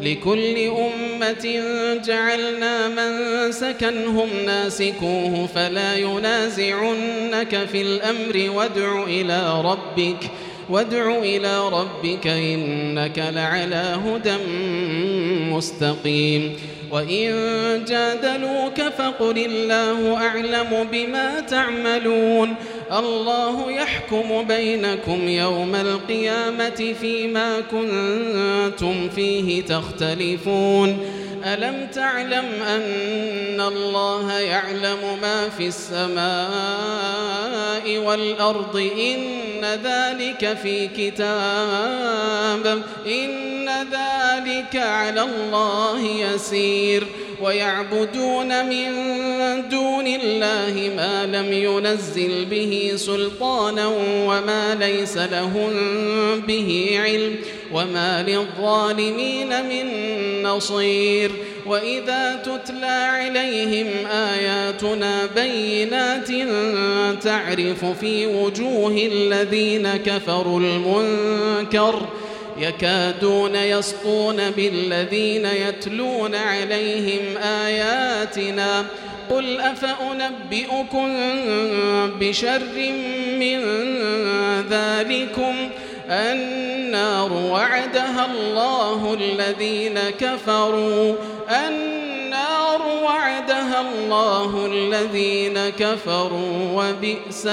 لكل أمة جعلنا منسكا هم ناسكوه فلا ينازعنك في الأمر وادع إلى ربك إنك لعلى هدى مستقيم وإن جادلوك فقل الله أعلم بما تعملون الله يحكم بينكم يوم القيامة فيما كنتم فيه تختلفون ألم تعلم أن الله يعلم ما في السماء والأرض إن ذلك في كتاب إن ذلك على الله يسير ويعبدون من دون الله ما لم ينزل به سلطانا وما ليس لهم به علم وما للظالمين من نصير وإذا تتلى عليهم آياتنا بينات تعرف في وجوه الذين كفروا المنكر يكادون يسطون بالذين يتلون عليهم آياتنا قل أفأنبئكم بشر من ذلكم النار وعدها الله الذين كفروا وبئس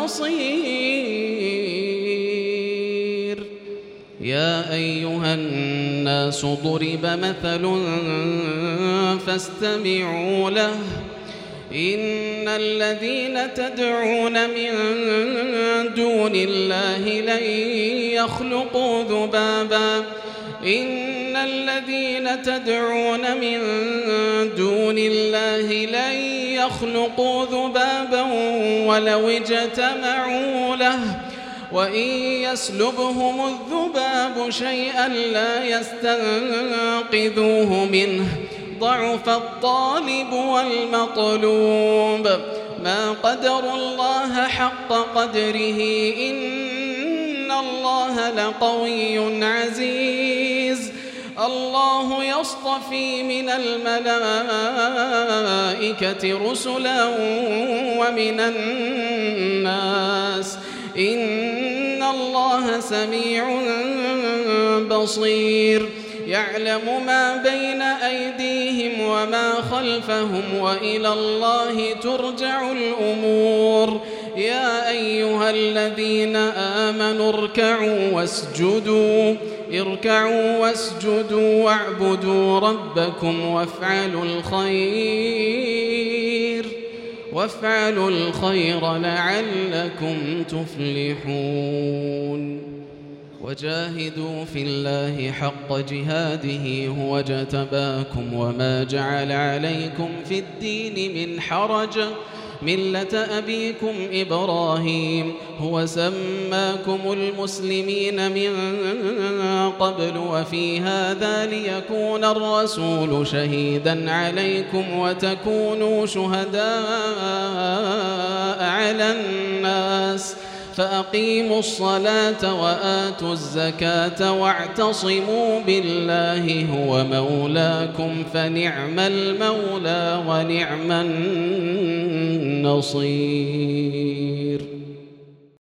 المصير يا أيها الناس ضرب مثل فاستمعوا له إن الذين تدعون من دون الله لن يخلقوا ذبابا إن الذين تدعون من دون الله لن يخلقوا ذبابا ولو اجتمعوا له وإن يسلبهم الذباب شيئا لا يستنقذوه منه ضعف الطالب والمطلوب ما قدروا الله حق قدره إن الله لقوي عزيز الله يصطفي من الملائكة رسلا ومن الناس إن الله سميع بصير يعلم ما بين أيديهم وما خلفهم وإلى الله ترجع الأمور يا أيها الذين آمنوا اركعوا واسجدوا واعبدوا ربكم وافعلوا الخير لعلكم تفلحون وجاهدوا في الله حق جهاده هو اجتباكم وما جعل عليكم في الدين من حرج ملة أبيكم إبراهيم هو سماكم المسلمين من قبل وفي هذا ليكون الرسول شهيدا عليكم وتكونوا شهداء على الناس فأقيموا الصلاة وآتوا الزكاة واعتصموا بالله هو مولاكم فنعم المولى ونعم النصير